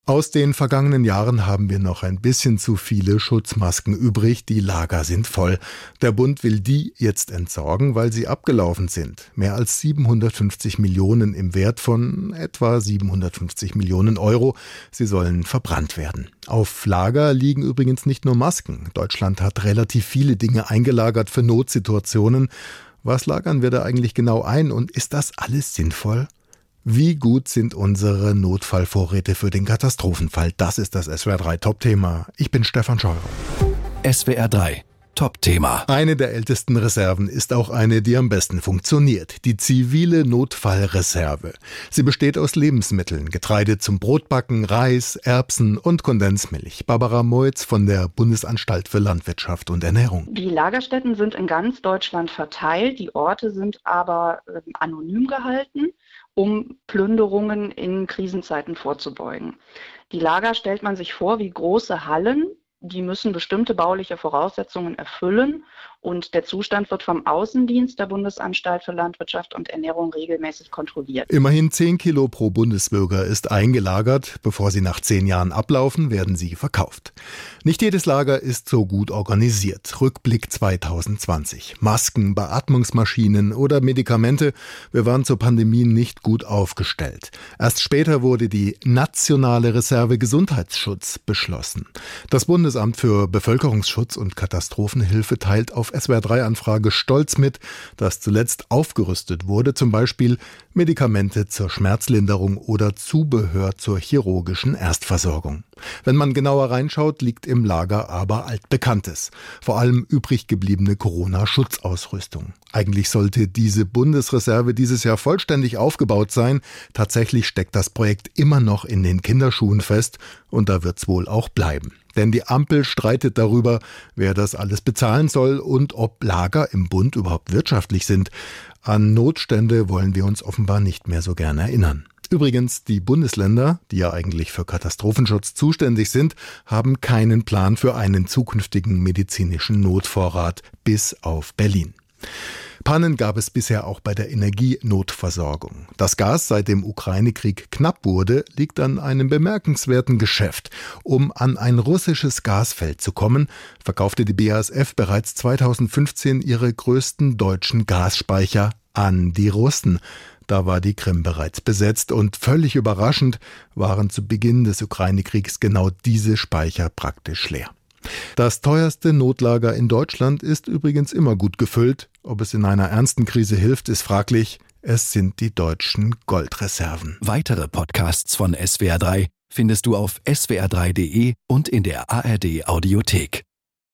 Aus den vergangenen Jahren haben wir noch ein bisschen zu viele Schutzmasken übrig. Die Lager sind voll. Der Bund will die jetzt entsorgen, weil sie abgelaufen sind. Mehr als 750 Millionen im Wert von etwa 750 Millionen Euro. Sie sollen verbrannt werden. Auf Lager liegen übrigens nicht nur Masken. Deutschland hat relativ viele Dinge eingelagert für Notsituationen. Was lagern wir da eigentlich genau ein und ist das alles sinnvoll? Wie gut sind unsere Notfallvorräte für den Katastrophenfall? Das ist das SWR 3 Top-Thema. Ich bin Stefan Scheurer. SWR 3 Top-Thema. Eine der ältesten Reserven ist auch eine, die am besten funktioniert. Die zivile Notfallreserve. Sie besteht aus Lebensmitteln, Getreide zum Brotbacken, Reis, Erbsen und Kondensmilch. Barbara Moitz von der Bundesanstalt für Landwirtschaft und Ernährung. Die Lagerstätten sind in ganz Deutschland verteilt. Die Orte sind aber anonym gehalten, um Plünderungen in Krisenzeiten vorzubeugen. Die Lager stellt man sich vor wie große Hallen. Die müssen bestimmte bauliche Voraussetzungen erfüllen und der Zustand wird vom Außendienst der Bundesanstalt für Landwirtschaft und Ernährung regelmäßig kontrolliert. Immerhin 10 Kilo pro Bundesbürger ist eingelagert. Bevor sie nach 10 Jahren ablaufen, werden sie verkauft. Nicht jedes Lager ist so gut organisiert. Rückblick 2020. Masken, Beatmungsmaschinen oder Medikamente. Wir waren zur Pandemie nicht gut aufgestellt. Erst später wurde die Nationale Reserve Gesundheitsschutz beschlossen. Das Bundesamt für Bevölkerungsschutz und Katastrophenhilfe teilt auf SWR3-Anfrage stolz mit, dass zuletzt aufgerüstet wurde, zum Beispiel Medikamente zur Schmerzlinderung oder Zubehör zur chirurgischen Erstversorgung. Wenn man genauer reinschaut, liegt im Lager aber Altbekanntes. Vor allem übrig gebliebene Corona-Schutzausrüstung. Eigentlich sollte diese Bundesreserve dieses Jahr vollständig aufgebaut sein. Tatsächlich steckt das Projekt immer noch in den Kinderschuhen fest und da wird's wohl auch bleiben. Denn die Ampel streitet darüber, wer das alles bezahlen soll und ob Lager im Bund überhaupt wirtschaftlich sind. An Notstände wollen wir uns offenbar nicht mehr so gerne erinnern. Übrigens, die Bundesländer, die ja eigentlich für Katastrophenschutz zuständig sind, haben keinen Plan für einen zukünftigen medizinischen Notvorrat, bis auf Berlin. Pannen gab es bisher auch bei der Energienotversorgung. Das Gas seit dem Ukraine-Krieg knapp wurde, liegt an einem bemerkenswerten Geschäft. Um an ein russisches Gasfeld zu kommen, verkaufte die BASF bereits 2015 ihre größten deutschen Gasspeicher an die Russen. Da war die Krim bereits besetzt und völlig überraschend waren zu Beginn des Ukraine-Kriegs genau diese Speicher praktisch leer. Das teuerste Notlager in Deutschland ist übrigens immer gut gefüllt. Ob es in einer ernsten Krise hilft, ist fraglich. Es sind die deutschen Goldreserven. Weitere Podcasts von SWR 3 findest du auf swr3.de und in der ARD Audiothek.